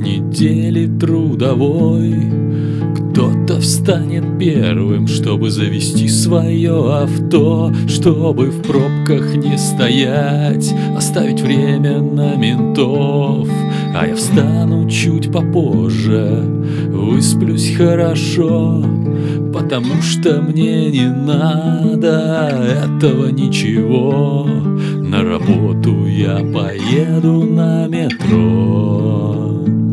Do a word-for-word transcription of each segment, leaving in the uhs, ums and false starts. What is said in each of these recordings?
недели трудовой кто-то встанет первым, чтобы завести свое авто, чтобы в пробках не стоять, оставить время на ментов. А я встану чуть попозже, высплюсь хорошо, потому что мне не надо этого ничего. На работу я поеду на метро.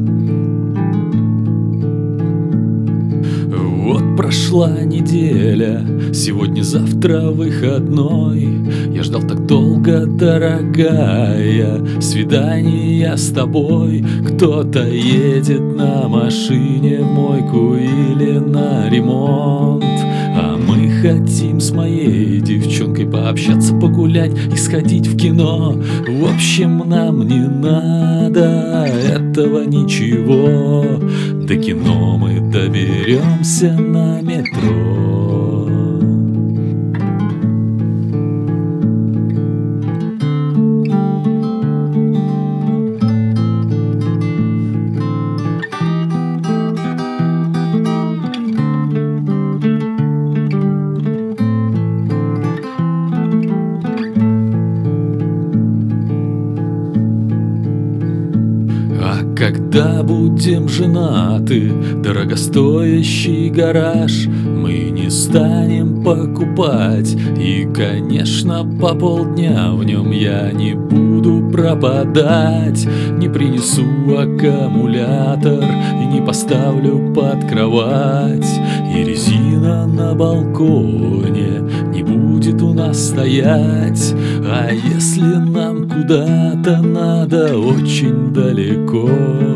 Вот прошла неделя, сегодня-завтра выходной. Я ждал так долго, дорогая, свидания с тобой. Кто-то едет на машине в мойку или на ремонт, а мы хотим с моей девчонкой пообщаться, погулять и сходить в кино. В общем, нам не надо этого ничего. До кино мы доберемся на метро. Когда будем женаты, дорогостоящий гараж мы не станем покупать. И, конечно, по полдня в нем я не буду пропадать. Не принесу аккумулятор и не поставлю под кровать. И резина на балконе не будет у нас стоять. А если нам куда-то надо очень далеко,